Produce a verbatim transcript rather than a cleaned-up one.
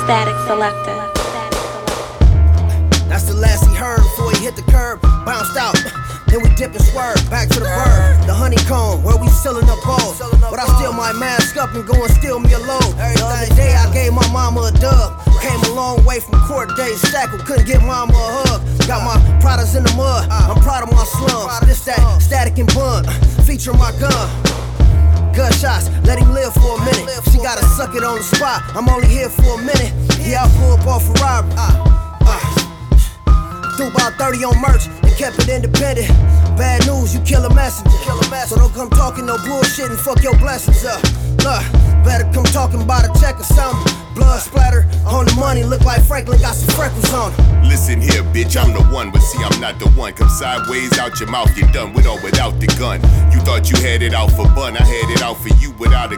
Static Selector. That's the last he heard before he hit the curb. Bounced out, then we dip and swerve. Back to the bird, the honeycomb, where we sealing up balls. But I still might mask up and go and steal me a load. The other day I gave my mama a dub. Came a long way from court days shackled, couldn't get mama a hug. Got my products in the mud, I'm proud of my slums. This that static and bun, featuring my gun. Gunshots, let him live for a minute. She gotta suck it on the spot, I'm only here for a minute. Yeah, I pulled up off a robbery. Threw about thirty on merch and kept it independent. Bad news, you kill a messenger. So don't come talking no bullshit and fuck your blessings up. Look, better come talking about a check or something. Blood splatter on the money, look like Franklin got some freckles on him. Listen here, bitch, I'm the one, but see, I'm not the one. Come sideways out your mouth, you're done with or without the gun. You thought you had it out for bun, I had it out for you without a